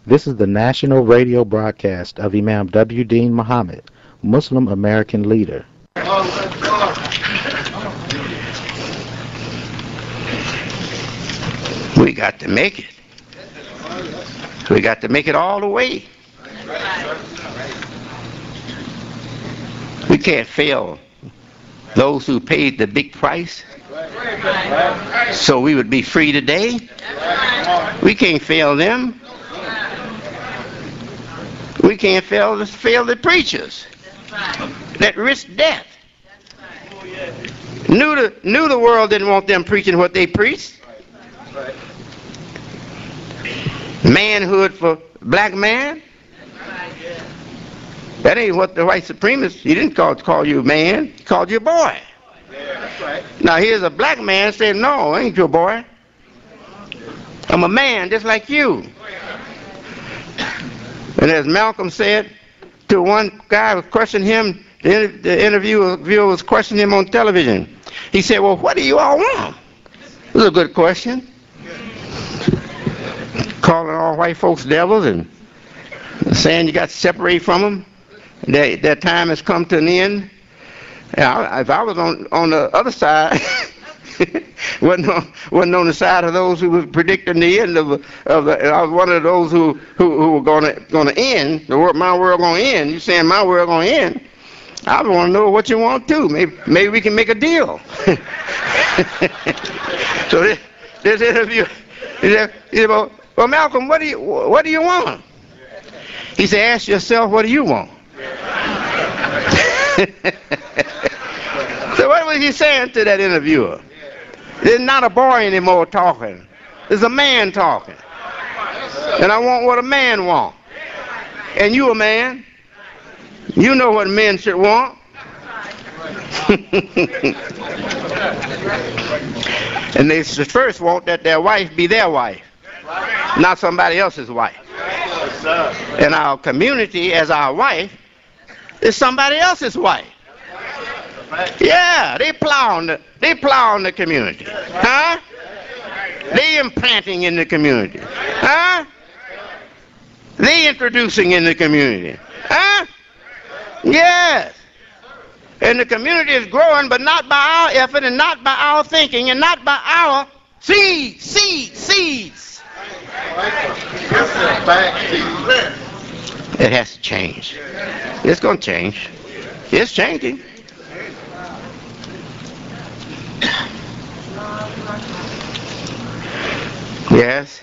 This is the national radio broadcast of Imam W. Deen Muhammad, Muslim American leader. We got to make it. We got to make it all the way. We can't fail those who paid the big price so we would be free today. We can't fail them. We can't fail the preachers that risked death. Knew the world didn't want them preaching what they preached. Manhood for black man. That ain't what the white supremacist, he didn't call you man, he called you a boy. Now here's a black man saying, no, I ain't your boy. I'm a man just like you. And as Malcolm said to one guy who was questioning him, the interviewer was questioning him on television. He said, well, what do you all want? It was a good question. Calling all white folks devils and saying you got to separate from them. That time has come to an end. If I was on the other side, wasn't on the side of those who were predicting the end of I was one of those who were gonna end my world gonna end. You saying my world gonna end? I want to know what you want to. Maybe we can make a deal. So this interview, he said, well, Malcolm, what do you want? He said, ask yourself, what do you want? So what was he saying to that interviewer? It's not a boy anymore talking. It's a man talking. And I want what a man wants. And you a man. You know what men should want. And they first want that their wife be their wife, not somebody else's wife. And our community as our wife is somebody else's wife. Yeah, they plowing the community. Huh? They implanting in the community. Huh? They introducing in the community. Huh? Yes. And the community is growing, but not by our effort and not by our thinking and not by our seeds. It has to change. It's going to change. It's changing. Yes.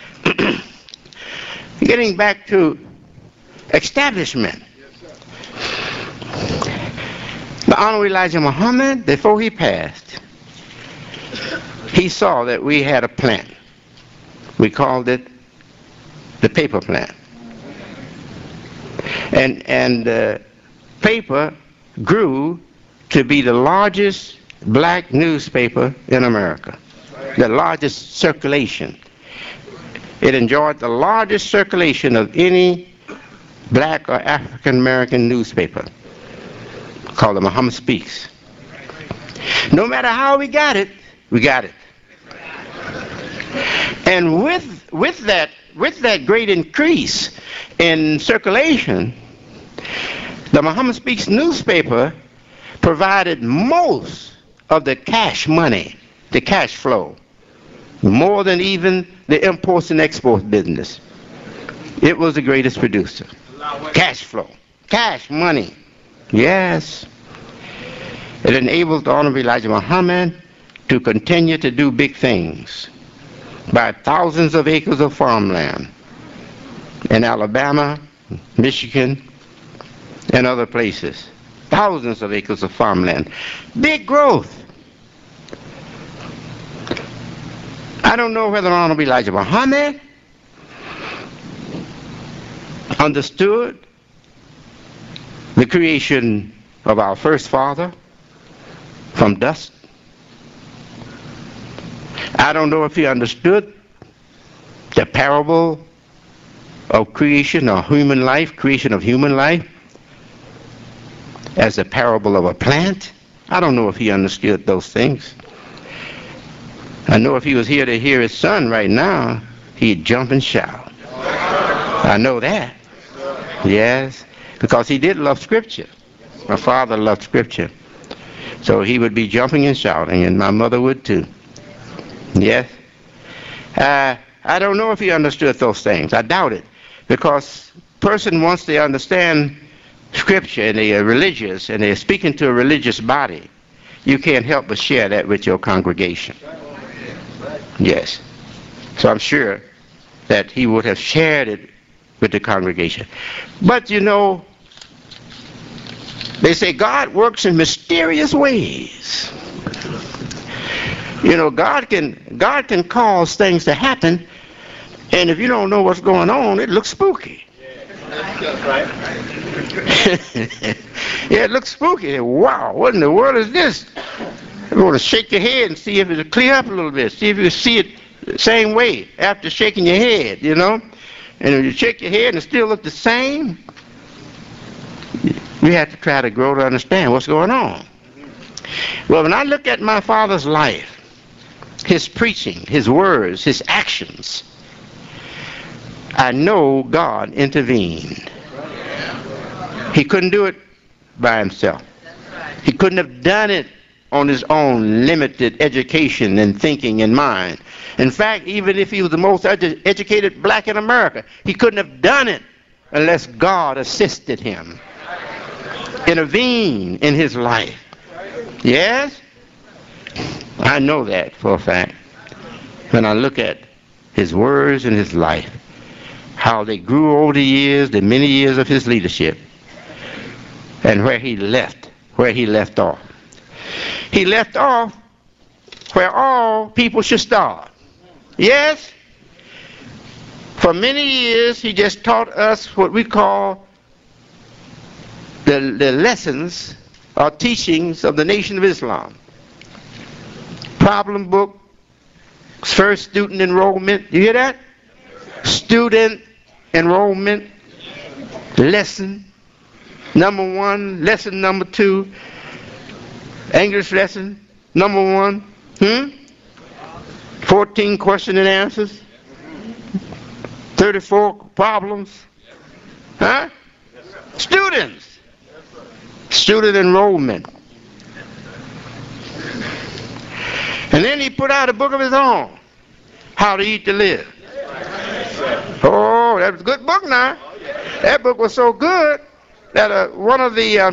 Getting back to establishment. The Honorable Elijah Muhammad, before he passed, he saw that we had a plan. We called it the paper plan. And paper grew to be the largest black newspaper in America, the largest circulation. It enjoyed the largest circulation of any black or African American newspaper, called the Muhammad Speaks. No matter how we got it, we got it. And with that great increase in circulation, the Muhammad Speaks newspaper provided most of the cash money, the cash flow, more than even the imports and exports business. It was the greatest producer. Cash flow, cash money. Yes. It enabled the Honorable Elijah Muhammad to continue to do big things. Buy thousands of acres of farmland in Alabama, Michigan, and other places. Thousands of acres of farmland. Big growth. I don't know whether Honorable Elijah Muhammad understood the creation of our first father from dust. I don't know if he understood the parable of creation of human life, creation of human life, as a parable of a plant. I don't know if he understood those things. I know if he was here to hear his son right now, he'd jump and shout. I know that. Yes, because he did love Scripture. My father loved Scripture. So he would be jumping and shouting, and my mother would too. Yes. I don't know if he understood those things. I doubt it. Because person, once they understand Scripture and they are religious and they're speaking to a religious body, you can't help but share that with your congregation. Yes. So I'm sure that he would have shared it with the congregation. But you know, they say God works in mysterious ways. You know, God can cause things to happen, and if you don't know what's going on, it looks spooky. Yeah, it looks spooky. Wow, what in the world is this? You want to shake your head and see if it'll clear up a little bit. See if you see it the same way after shaking your head, you know. And if you shake your head and it still look the same, you have to try to grow to understand what's going on. Well, when I look at my father's life, his preaching, his words, his actions, I know God intervened. He couldn't do it by himself. He couldn't have done it on his own limited education and thinking and mind. In fact, even if he was the most educated black in America, he couldn't have done it unless God assisted him, intervened in his life. Yes? I know that for a fact. When I look at his words and his life, how they grew over the years, the many years of his leadership, and where he left off. He left off where all people should start. Yes? For many years, he just taught us what we call the lessons or teachings of the Nation of Islam. Problem book, first student enrollment. You hear that? Student enrollment lesson number 1, lesson number 2, English lesson number 1, 14 question and answers, 34 problems, huh? Students, student enrollment. And then he put out a book of his own, How to Eat to Live. Oh, that was a good book now. That book was so good that one of the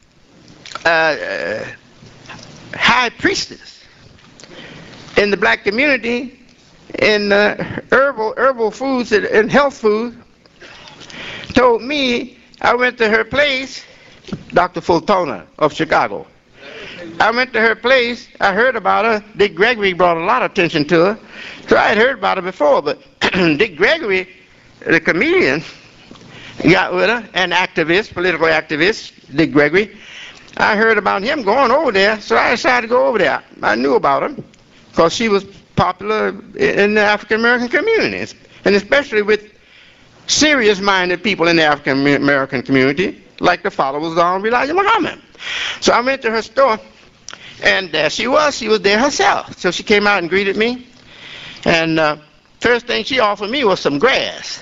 high priestess in the black community in herbal foods and health food told me, I went to her place, Dr. Fultona of Chicago. I went to her place, I heard about her. Dick Gregory brought a lot of attention to her. So I had heard about her before, but Dick Gregory, the comedian, got with her, an activist, political activist, Dick Gregory. I heard about him going over there, so I decided to go over there. I knew about her because she was popular in the African-American community, and especially with serious-minded people in the African-American community, like the followers of Elijah Muhammad. So I went to her store, and there she was there herself. So she came out and greeted me, and first thing she offered me was some grass.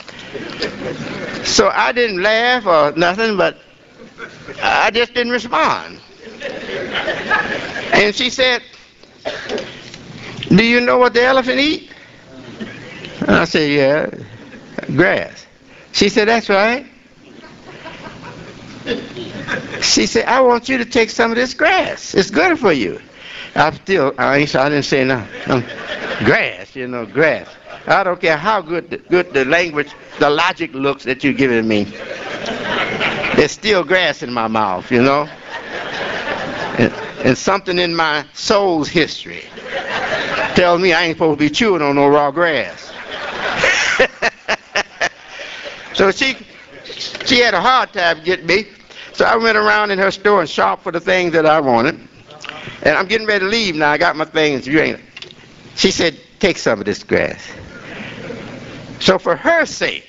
So I didn't laugh or nothing, but I just didn't respond. And she said, do you know what the elephant eat? And I said, yeah, grass. She said, that's right. She said, I want you to take some of this grass. It's good for you. I didn't say nothing. Grass, grass. I don't care how good the language, the logic looks that you're giving me. There's still grass in my mouth, and something in my soul's history tells me I ain't supposed to be chewing on no raw grass. So she had a hard time getting me. So I went around in her store and shopped for the things that I wanted. And I'm getting ready to leave now. I got my things. She said, take some of this grass. So for her sake,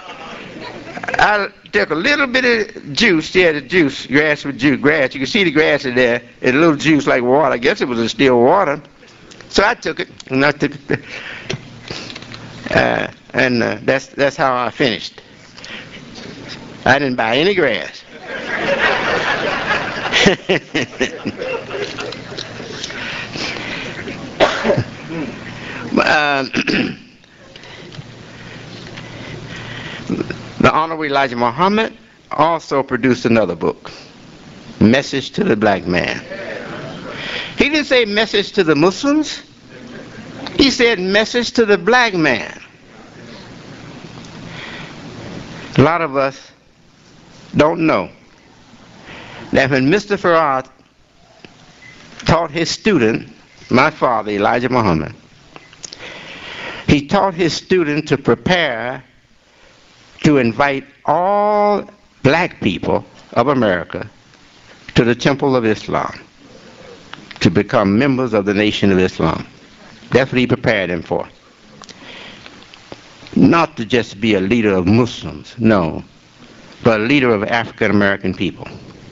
I took a little bit of juice. She had a juice, grass with juice, grass. You can see the grass in there. It's a little juice like water. I guess it was a still water. So I took it, and I took it. And that's how I finished. I didn't buy any grass. The Honorable Elijah Muhammad also produced another book, Message to the Black Man. He didn't say message to the Muslims. He said message to the black man. A lot of us don't know that when Mr. Farad taught his student, my father, Elijah Muhammad, he taught his student to prepare to invite all black people of America to the Temple of Islam, to become members of the Nation of Islam. That's what he prepared them for. Not to just be a leader of Muslims, no, but a leader of African American people.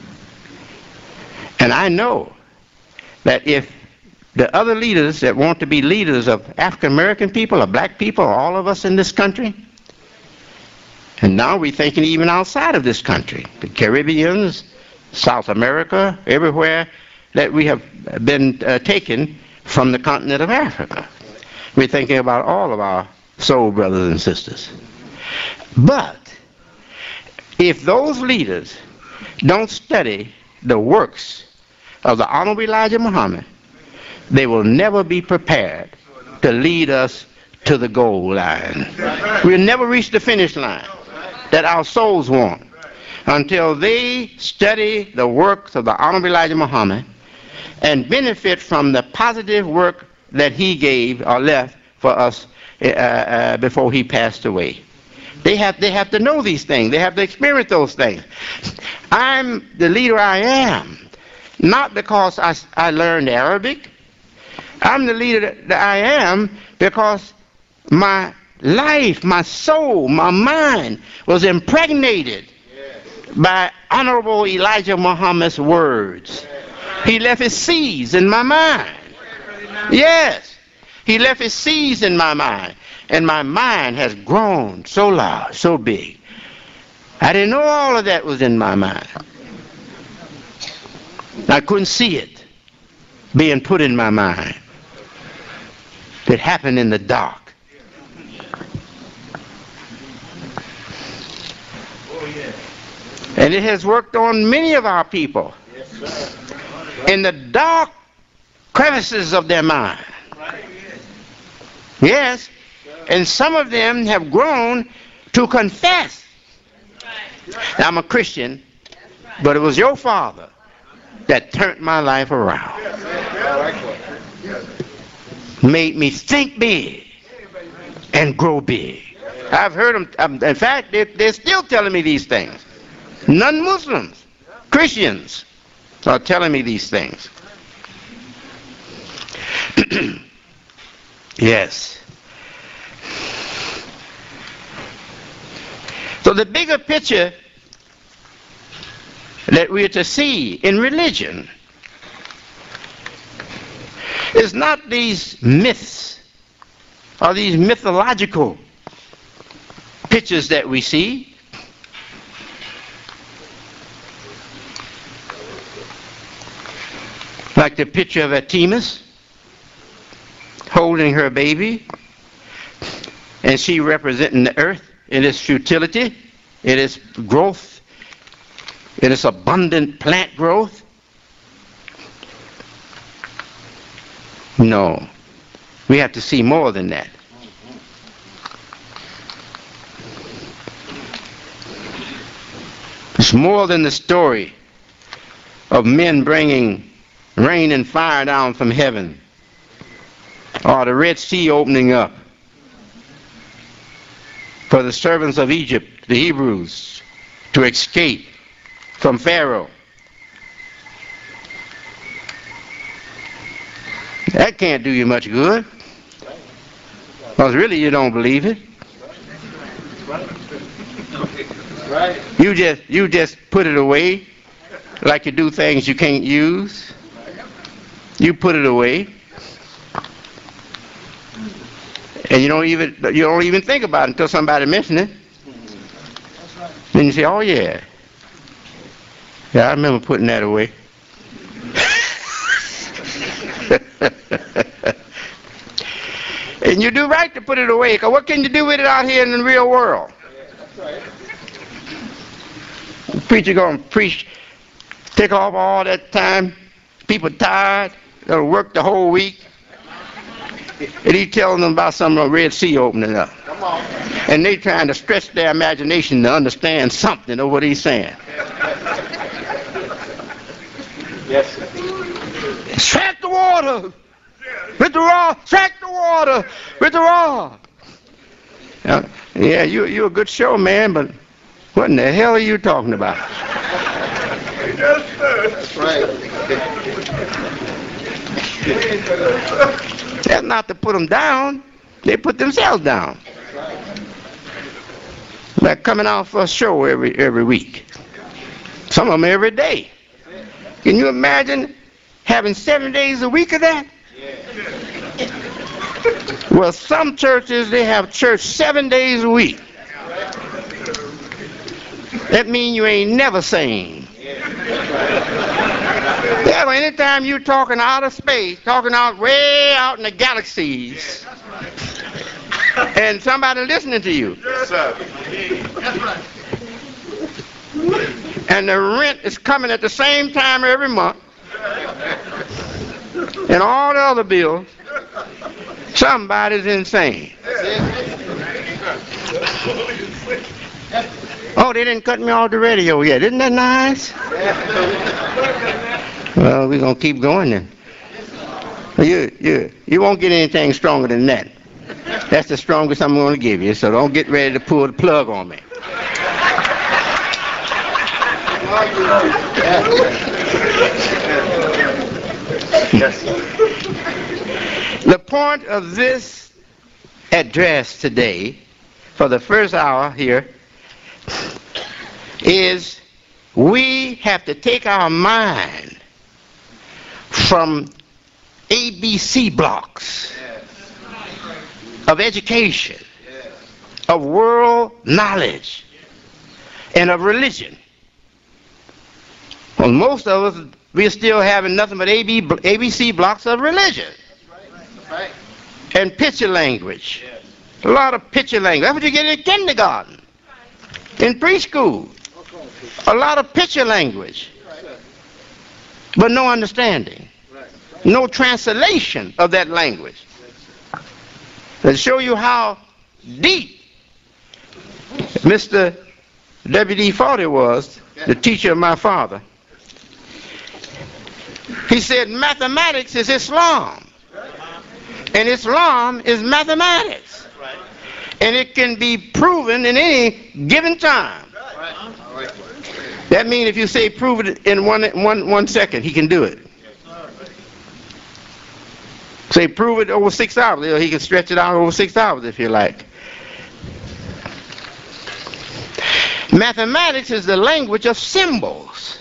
And I know that if the other leaders that want to be leaders of African American people or black people, or all of us in this country, and now we're thinking even outside of this country, the Caribbeans, South America, everywhere that we have been taken from the continent of Africa. We're thinking about all of our soul brothers and sisters. But if those leaders don't study the works of the Honorable Elijah Muhammad, they will never be prepared to lead us to the goal line. We'll never reach the finish line that our souls want until they study the works of the Honorable Elijah Muhammad and benefit from the positive work that he gave or left for us before he passed away. They have to know these things. They have to experience those things. I'm the leader I am, not because I learned Arabic. I'm the leader that I am because my life, my soul, my mind was impregnated by Honorable Elijah Muhammad's words. He left his seeds in my mind. Yes, he left his seeds in my mind. And my mind has grown so large, so big. I didn't know all of that was in my mind. I couldn't see it being put in my mind. It happened in the dark. And it has worked on many of our people in the dark crevices of their mind. Yes, and some of them have grown to confess. Now, I'm a Christian, but it was your father that turned my life around. Made me think big and grow big. I've heard them, in fact, they're still telling me these things. Non-Muslims, Christians are telling me these things. Yes. So the bigger picture that we are to see in religion is not these myths or these mythological pictures that we see. Like the picture of Artemis holding her baby, and she representing the earth in its futility, in its growth, in its abundant plant growth. No, we have to see more than that. It's more than the story of men bringing rain and fire down from heaven, or the Red Sea opening up for the servants of Egypt, the Hebrews, to escape from Pharaoh. That can't do you much good, because really you don't believe it. You just put it away like you do things you can't use. You put it away. And you don't even think about it until somebody mentions it. Then you say, oh yeah. Yeah, I remember putting that away. And you do right to put it away, because what can you do with it out here in the real world? The preacher going to preach, take off all that time, people tired, they'll work the whole week, and he telling them about some Red Sea opening up. And they trying to stretch their imagination to understand something of what he's saying. Yes. Strike the water with the rod. Strike the water with the rod. Yeah, you're a good show, man, but what in the hell are you talking about? That's right. That's not to put them down. They put themselves down. They're coming out for a show every week. Some of them every day. Can you imagine having 7 days a week of that? Well, some churches, they have church 7 days a week. That means you ain't never sane. Yeah, well, anytime you're talking out of space, talking out way out in the galaxies, and somebody listening to you. Yes, sir. That's right. And the rent is coming at the same time every month. And all the other bills. Somebody's insane. Oh, they didn't cut me off the radio yet. Isn't that nice? Well, we're going to keep going then. You won't get anything stronger than that. That's the strongest I'm going to give you, so don't get ready to pull the plug on me. The point of this address today, for the first hour here, is we have to take our mind from ABC blocks of education, of world knowledge, and of religion. Well, most of us, we're still having nothing but ABC blocks of religion. And picture language. A lot of picture language. That's what you get in kindergarten, in preschool. A lot of picture language. But no understanding. No translation of that language. To show you how deep Mr. W.D. Forty was, the teacher of my father. He said mathematics is Islam. And Islam is mathematics. And it can be proven in any given time. That means if you say prove it in one second, he can do it. Say prove it over 6 hours. He can stretch it out over 6 hours if you like. Mathematics is the language of symbols.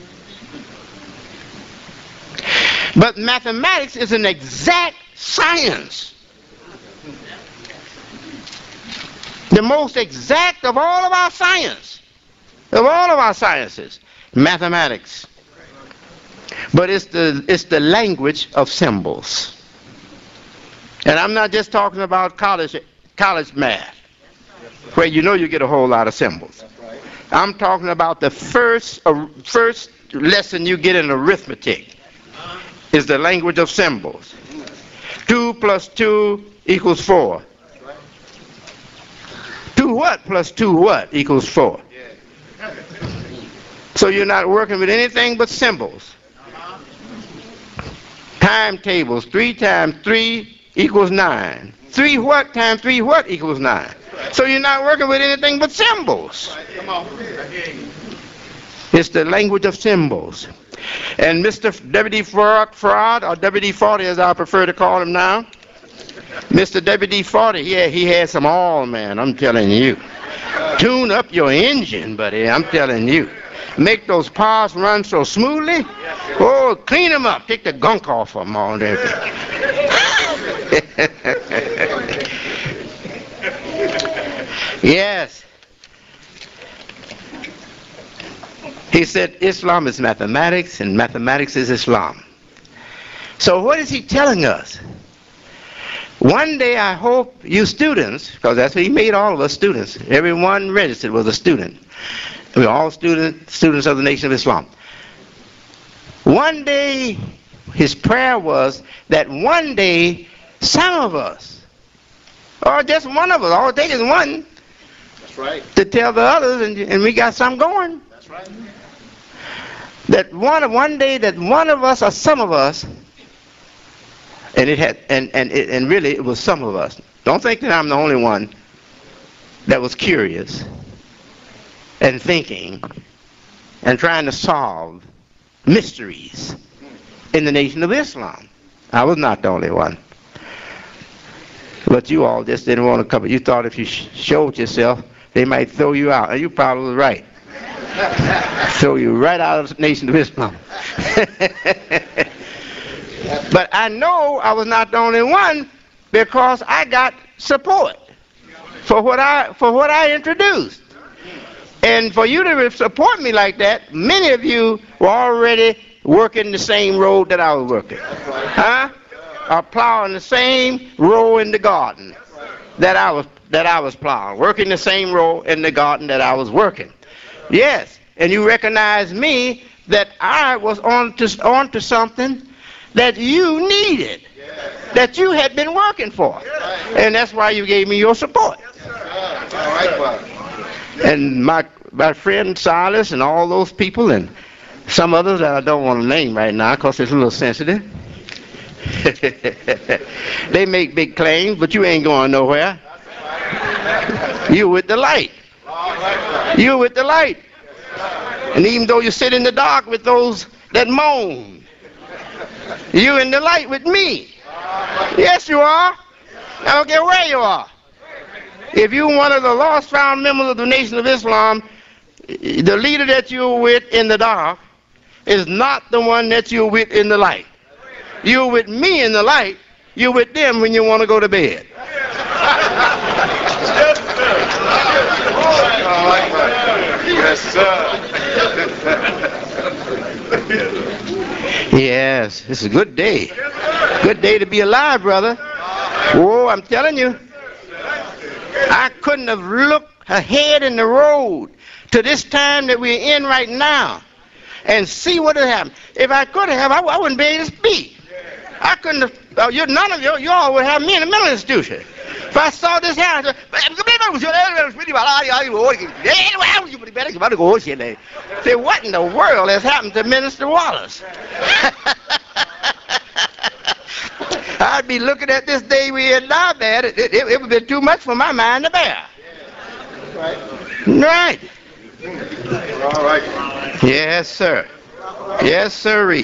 But mathematics is an exact science. The most exact of all of our science. Of all of our sciences. Mathematics. But it's the language of symbols. And I'm not just talking about college math, where you know you get a whole lot of symbols. I'm talking about the first lesson you get in arithmetic is the language of symbols. 2 plus 2 equals 4. 2 what plus 2 what equals 4. So you're not working with anything but symbols. Timetables. 3 times 3 equals 9. 3 what times 3 what equals 9. So you're not working with anything but symbols. It's the language of symbols. And Mr. W.D. Farad, or W.D. Forty as I prefer to call him now, Mr. W.D. Forty, yeah, he had some all, man, I'm telling you. Tune up your engine, buddy, I'm telling you. Make those parts run so smoothly. Oh, clean them up. Take the gunk off of them all and everything. Yes. He said Islam is mathematics and mathematics is Islam. So what is he telling us? One day I hope you students, because that's what he made all of us students, everyone registered was a student. We're all students of the Nation of Islam. One day, his prayer was that one day some of us, or just one of us, all it takes is one, That's right. to tell the others, and we got something going. That's right. That one day that one of us or some of us, and it had, and really it was some of us. Don't think that I'm the only one that was curious and thinking and trying to solve mysteries in the Nation of Islam. I was not the only one. But you all just didn't want to come. You thought if you showed yourself, they might throw you out. And you probably was right. Throw you right out of the Nation of Islam. But I know I was not the only one because I got support for what I introduced. And for you to support me like that, many of you were already working the same road that I was working. Huh? Or plowing the same row in the garden that I was plowing. Working the same row in the garden that I was working. Yes. And you recognize me that I was on to something that you needed, that you had been working for. And that's why you gave me your support. And my friend Silas and all those people and some others that I don't want to name right now because it's a little sensitive. They make big claims, but you ain't going nowhere. You with the light. You with the light. And even though you sit in the dark with those that moan, you in the light with me. Yes, you are. I don't care where you are. If you're one of the lost found members of the Nation of Islam, the leader that you're with in the dark is not the one that you're with in the light. You're with me in the light. You're with them when you want to go to bed. Yes, sir. Yes, it's a good day. Good day to be alive, brother. Oh, I'm telling you. I couldn't have looked ahead in the road to this time that we're in right now and see what had happened. If I could have, I wouldn't be able to speak. I couldn't have, none of you all would have me in a mental institution. If I saw this happen, say, what in the world has happened to Minister Wallace? I'd be looking at this day we're in now, man. It would be too much for my mind to bear. Right. All right. Yes, sir. Yes, sirree.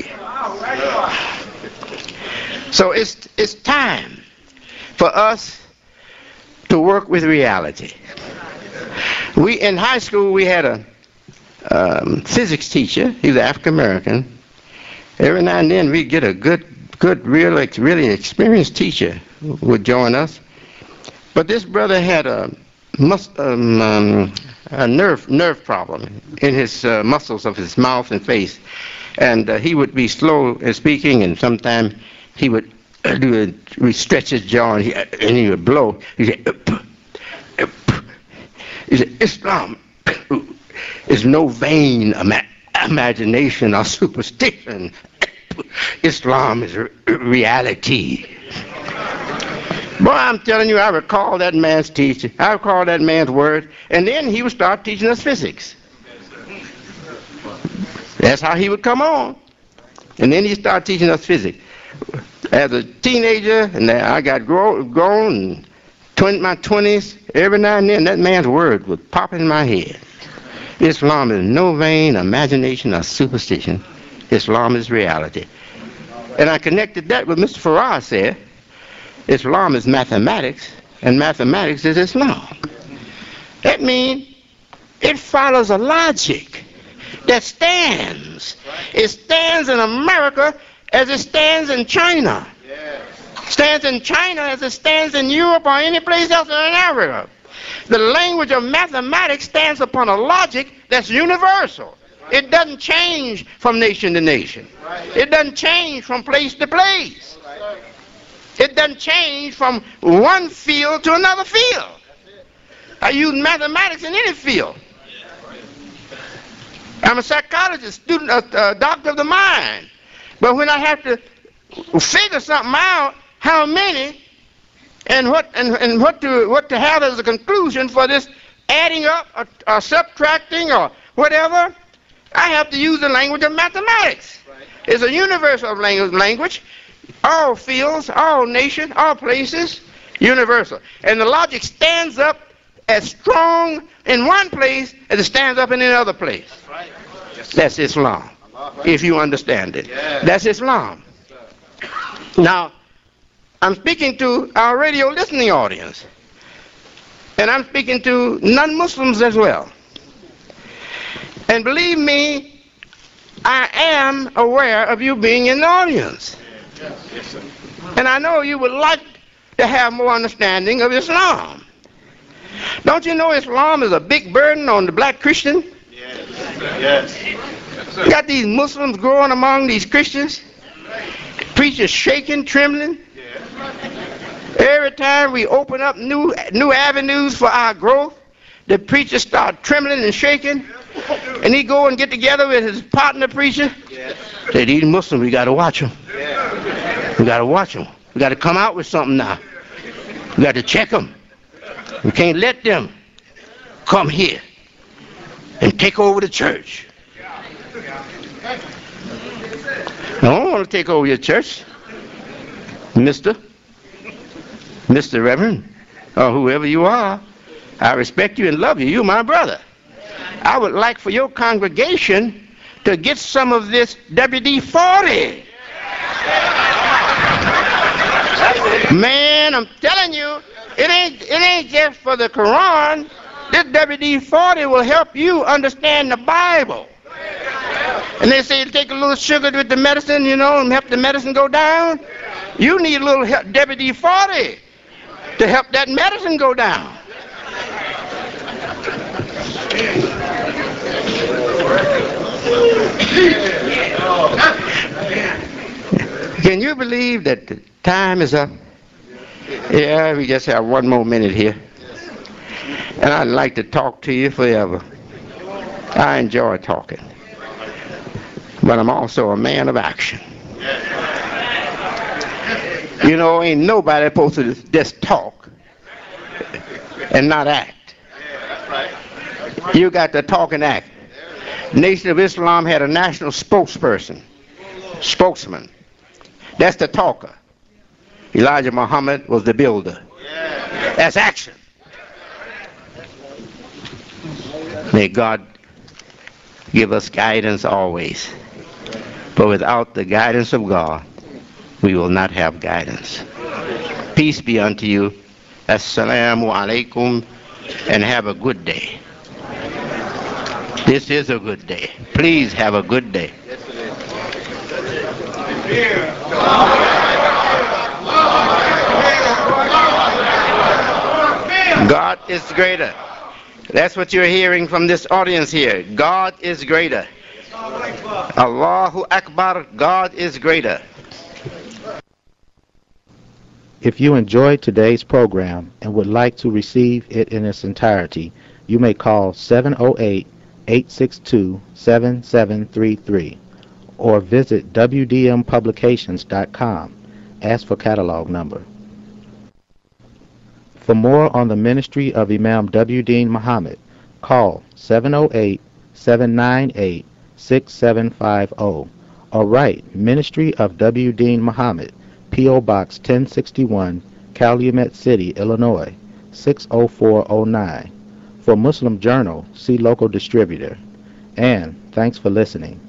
So it's time for us to work with reality. We in high school we had a physics teacher. He was African American. Every now and then we'd get a good, really experienced teacher would join us. But this brother had a nerve problem in his muscles of his mouth and face, and he would be slow in speaking, and sometimes he would stretch his jaw and he would blow. He said, Islam is no vain imagination or superstition. Islam is reality. Boy, I'm telling you, I recall that man's teaching. I recall that man's word. And then he would start teaching us physics. That's how he would come on. And then he started teaching us physics. As a teenager, and I got grown, in my 20s, every now and then that man's word would pop in my head. Islam is no vain imagination or superstition. Islam is reality. And I connected that with Mr. Farrar said, Islam is mathematics, and mathematics is Islam. That means it follows a logic that stands. It stands in America as it stands in China. Stands in China as it stands in Europe or any place else in Africa. The language of mathematics stands upon a logic that's universal. It doesn't change from nation to nation. It doesn't change from place to place. It doesn't change from one field to another field. I use mathematics in any field. I'm a psychologist, student, a doctor of the mind. But when I have to figure something out, how many and what to have as a conclusion for this adding up or subtracting or whatever, I have to use the language of mathematics. It's a universal language. All fields, all nations, all places, universal. And the logic stands up as strong in one place as it stands up in another place. That's Islam, if you understand it. That's Islam. Now, I'm speaking to our radio listening audience, and I'm speaking to non-Muslims as well. And believe me, I am aware of you being in the audience. And I know you would like to have more understanding of Islam. Don't you know Islam is a big burden on the black Christian? Yes. You got these Muslims growing among these Christians, preachers shaking, trembling. Every time we open up new avenues for our growth, the preachers start trembling and shaking, and he go and get together with his partner preacher. Say, these Muslims, we got to watch them. We got to watch them. We got to come out with something now. We got to check them. We can't let them come here and take over the church. I don't want to take over your church, Mr. Reverend, or whoever you are. I respect you and love you. You're my brother. I would like for your congregation to get some of this WD-40. Man, I'm telling you, it ain't just for the Quran. This WD-40 will help you understand the Bible. And they say take a little sugar with the medicine, you know, and help the medicine go down. You need a little WD-40 to help that medicine go down. Can you believe that the time is up? Yeah, we just have one more minute here. And I'd like to talk to you forever. I enjoy talking. But I'm also a man of action. You know, ain't nobody supposed to just talk and not act. You got to talk and act. Nation of Islam had a national spokesman. That's the talker. Elijah Muhammad was the builder. That's action. May God give us guidance always. But without the guidance of God, we will not have guidance. Peace be unto you. Assalamu alaikum, and have a good day. This is a good day. Please have a good day. God is greater. That's what you're hearing from this audience here. God is greater. Allahu Akbar. God is greater. If you enjoyed today's program and would like to receive it in its entirety, you may call 708-862-7733 or visit wdmpublications.com. Ask for catalog number. For more on the ministry of Imam W. Deen Muhammad, call 708-798-6750 or write Ministry of W. Deen Muhammad, P.O. Box 1061, Calumet City, Illinois, 60409. For Muslim Journal, see local distributor. And thanks for listening.